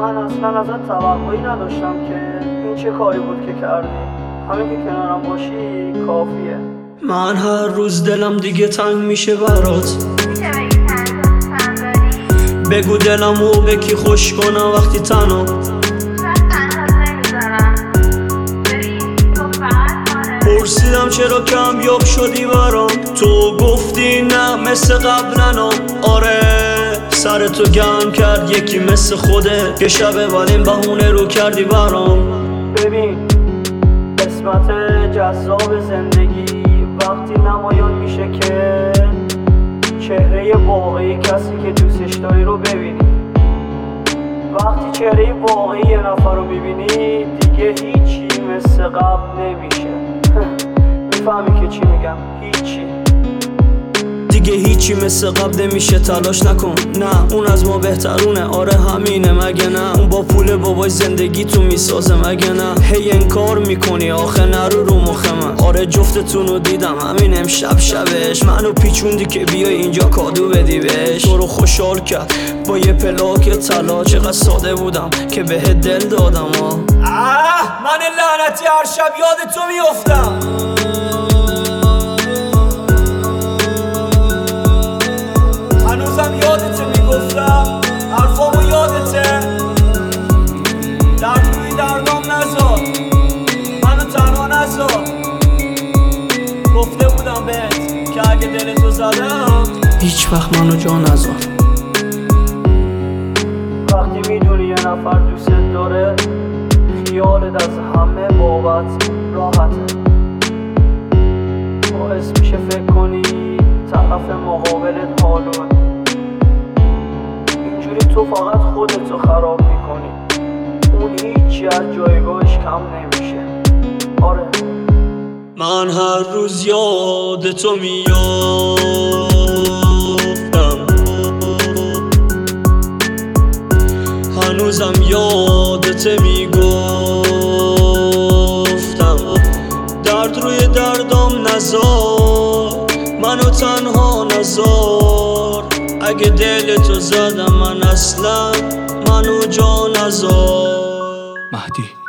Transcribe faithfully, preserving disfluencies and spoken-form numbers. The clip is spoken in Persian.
من اصلا ازت توقعی نداشتم که این چه کاری بود که کردی. همین که کنارم باشی کافیه. من هر روز دلم دیگه تنگ میشه برات. بگو دلمو به کی خوش کنم وقتی تنها. پرسیدم چرا کمیاب شدی برام، تو گفتی نه مثل قبلنا. آره سر تو گرم کرد یکی مثل خوده که شب ولیم بهونه رو کردی برام. ببین قسمت جذاب زندگی وقتی نمایان میشه که چهره واقعی کسی که دوستش داری رو ببینی. وقتی چهره واقعی یه نفر رو ببینی دیگه هیچی مثل قبل نمیشه. میفهمی که چی میگم؟ هیچی دیگه هیچی مثل قبل نمیشه. تلاش نکن نه اون از ما بهترونه. آره همینه مگه نه؟ اون با پول بابای زندگی تو میسازه مگه نه؟ هی انکار میکنی آخه نرو رو مخ من. آره جفتتون رو دیدم همین امشب شبش. منو پیچوندی که بیای اینجا کادو بدی بهش. تو رو خوشحال کرد با یه پلاک طلا. چقدر ساده بودم که بهت دل دادم. آه من لعنتی هر شب یاد تو میافتم. هنوزم یادته میگفتم حرفامو یادته. درد روی دردام نذار منو تنها نذار. گفته بودم بهت که اگه دلتو زدم هیچ وقت منو جا نذار. وقتی میدونی یه نفر دوستت داره خیالت از همه بابت راحته. باعث میشه فکر کنی طرف مقابلت حالون. اینجوری تو فقط خودتو خراب میکنی. اون هیچی از جایگاهش کم نمیشه. آره من هر روز یاد تو میافتم. هنوزم یادت میگفتم. درد روی دردام نذار منو تنها نذار. اگه دلتو زدم من اصلا منو جا نذار. مهدی